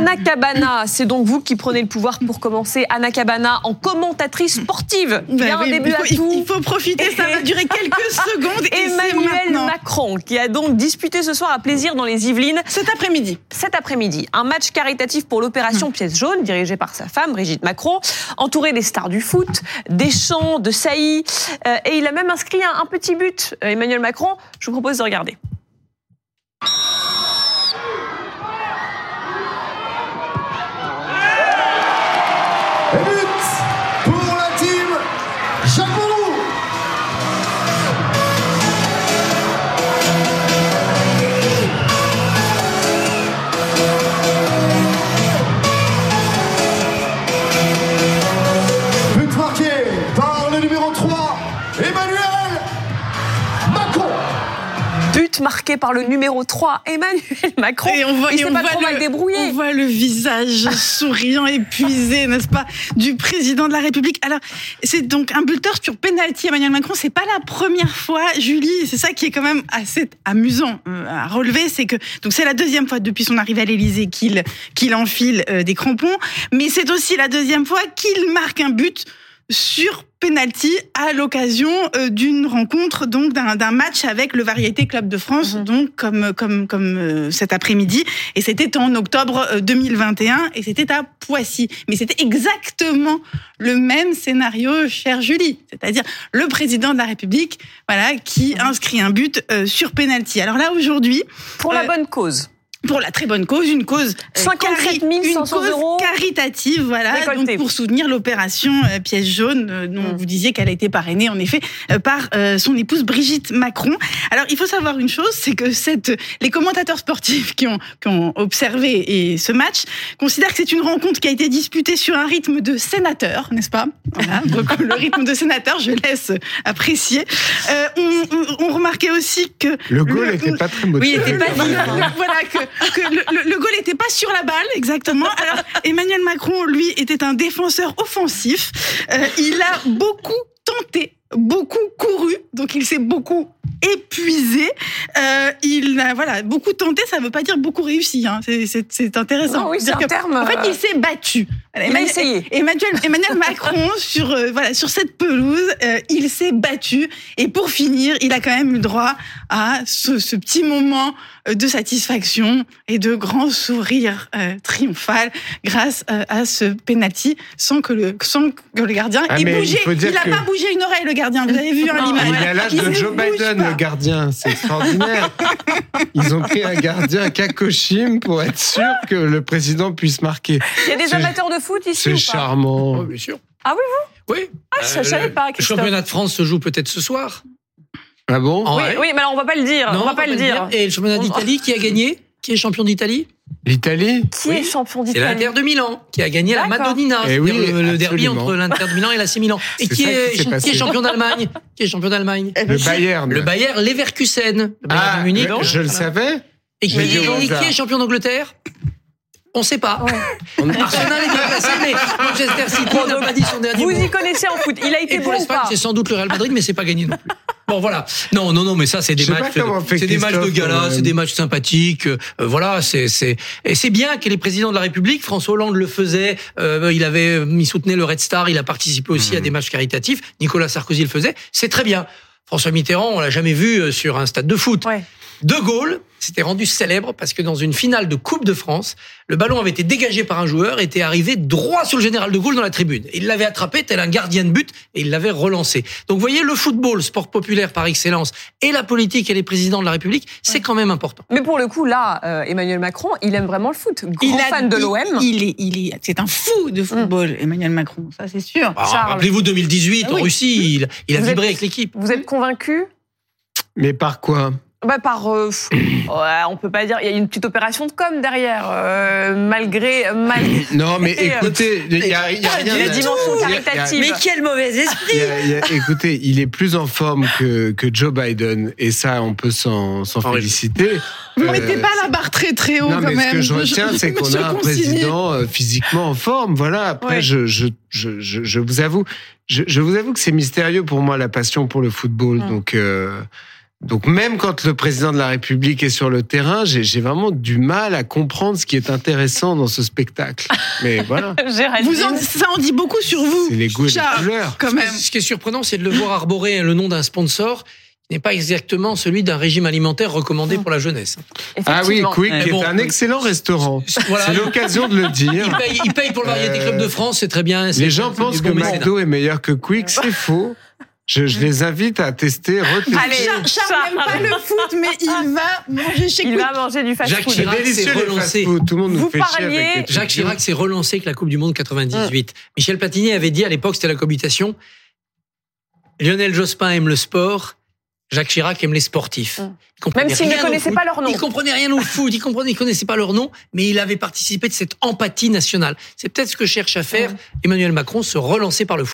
Anna Cabana, c'est donc vous qui prenez le pouvoir pour commencer. Anna Cabana en commentatrice sportive. Il y a un début à tout. Il faut profiter, ça va durer quelques secondes. Emmanuel Macron, qui a donc disputé ce soir à Plaisir dans les Yvelines. Cet après-midi, un match caritatif pour l'opération Pièce jaune, dirigée par sa femme, Brigitte Macron, entouré des stars du foot, Deschamps, de Sailly, et il a même inscrit un petit but. Emmanuel Macron, je vous propose de regarder. Et but pour la team Jacoulou. But marqué par le numéro 3, Emmanuel Macron. But marqué par le numéro 3, Emmanuel Macron. Et il s'est pas trop mal débrouillé. On voit le visage souriant, épuisé, n'est-ce pas, du président de la République. Alors, c'est donc un buteur sur penalty, Emmanuel Macron. C'est pas la première fois, Julie. C'est ça qui est quand même assez amusant à relever. C'est que, donc c'est la deuxième fois depuis son arrivée à l'Élysée qu'il enfile des crampons. Mais c'est aussi la deuxième fois qu'il marque un but sur penalty à l'occasion d'une rencontre, donc d'un match avec le Variété Club de France, donc comme cet après-midi, et c'était en octobre 2021 et c'était à Poissy. Mais c'était exactement le même scénario, chère Julie, c'est-à-dire le président de la République, voilà, qui inscrit un but sur penalty. Alors là aujourd'hui, pour la bonne cause. Pour la très bonne cause, une cause 57 500 euros caritative, voilà, donc pour soutenir l'opération Pièce jaune, dont vous disiez qu'elle a été parrainée en effet par son épouse Brigitte Macron. Alors il faut savoir une chose, c'est que les commentateurs sportifs qui ont observé ce match considèrent que c'est une rencontre qui a été disputée sur un rythme de sénateur, n'est-ce pas? Voilà, donc le rythme de sénateur, je laisse apprécier. On remarquait aussi que le goal n'était pas très motivé. Oui, il n'était pas voilà que le goal n'était pas sur la balle, exactement. Alors, Emmanuel Macron, lui, était un défenseur offensif. Il a beaucoup tenté, beaucoup couru, donc il s'est beaucoup épuisé. Il a beaucoup tenté, ça ne veut pas dire beaucoup réussi. Hein. C'est intéressant. Non, oui, c'est un terme. En fait, il s'est battu. Il a essayé. Emmanuel Macron, sur cette pelouse, il s'est battu. Et pour finir, il a quand même eu droit à ce petit moment de satisfaction et de grand sourire triomphal grâce à ce penalty sans que le gardien ait bougé. Il n'a pas bougé une oreille, le gardien. Vous avez vu l'image. Il est à l'âge de Joe Biden, le gardien. C'est extraordinaire. Ils ont pris un gardien Kakoshim pour être sûr que le président puisse marquer. Il y a des amateurs de foot ici C'est ou pas? charmant. Oh, bien sûr. Ah oui, vous? Oui. Je ne savais pas, Le Christophe. championnat de France se joue peut-être ce soir. Ah bon? Oui, mais alors on va pas le dire. Non, on va pas le dire. Et le championnat d'Italie, qui a gagné? Qui est champion d'Italie? L'Italie? Qui est champion C'est d'Italie? l'Inter de Milan, qui a gagné la D'accord. Madonnina. Eh oui, le derby absolument. entre l'Inter de Milan et l'AC Milan. Et C'est qui ça est, qui s'est passé. qui est champion d'Allemagne? Qui est champion d'Allemagne? Le Bayern. Le Bayer Leverkusen. Le Bayern de Munich. Je le savais. Et qui est champion d'Angleterre? On ne sait pas. Ouais. Arsenal est bien placé, mais Manchester City n'a pas dit son dernier Vous mot. y connaissez en foot. Il a été Et pour bon ou l'Espagne, pas? c'est sans doute le Real Madrid, mais c'est pas gagné non plus. Bon, voilà. Non, mais ça, c'est des Je sais matchs, pas comment fait c'est des matchs de Christophe, gala, c'est des matchs sympathiques. Voilà, et c'est bien que les présidents de la République, François Hollande le faisait, il soutenait le Red Star, il a participé aussi à des matchs caritatifs. Nicolas Sarkozy le faisait. C'est très bien. François Mitterrand, on l'a jamais vu sur un stade de foot. Ouais. De Gaulle s'était rendu célèbre parce que dans une finale de Coupe de France, le ballon avait été dégagé par un joueur et était arrivé droit sur le général de Gaulle dans la tribune. Il l'avait attrapé tel un gardien de but et il l'avait relancé. Donc vous voyez, le football, sport populaire par excellence, et la politique et les présidents de la République, c'est quand même important. Mais pour le coup, là, Emmanuel Macron, il aime vraiment le foot. Grand fan de l'OM. C'est un fou de football, Emmanuel Macron, ça c'est sûr. Rappelez-vous 2018 en Russie, il a vibré avec l'équipe. Vous êtes convaincu? Mais par quoi? Par, on peut pas dire. Il y a une petite opération de com derrière, malgré. Non, mais écoutez, il y a rien. La dimension caritative. Mais quel mauvais esprit! Écoutez, il est plus en forme que Joe Biden, et ça, on peut s'en féliciter. Vous ne mettez pas la barre très très haut, non, quand mais même. ce que je retiens, c'est qu'on a un président physiquement en forme. Voilà. Après, Ouais. je vous avoue, que c'est mystérieux pour moi la passion pour le football. Donc. Donc même quand le président de la République est sur le terrain, j'ai vraiment du mal à comprendre ce qui est intéressant dans ce spectacle. Mais voilà, Ça en dit beaucoup sur vous. c'est les goûts et les Charles, couleurs. quand même. Ce qui est surprenant, c'est de le voir arborer le nom d'un sponsor qui n'est pas exactement celui d'un régime alimentaire recommandé pour la jeunesse. Ah oui, Effectivement. Quick Mais est bon, un excellent restaurant. Voilà. C'est l'occasion de le dire. Il paye pour le Variété Club de France, c'est très bien. Les gens pensent que McDo est meilleur que Quick, c'est faux. Je les invite à tester, retester. Allez, Charles n'aime pas le foot, mais il va manger chez Il Quick. va manger du Jacques fast-food. Chirac C'est délicieux s'est les relancé. fast-food. Tout le monde nous Vous fait chier parliez- avec les trucs. Jacques Chirac s'est relancé avec la Coupe du Monde 98. Michel Platini avait dit à l'époque, c'était la cohabitation, Lionel Jospin aime le sport, Jacques Chirac aime les sportifs. Il comprenait Même s'il ne rien au connaissait foot. pas leur nom. Il comprenait rien au foot, il connaissait pas leur nom, mais il avait participé de cette empathie nationale. C'est peut-être ce que cherche à faire Emmanuel Macron, se relancer par le foot.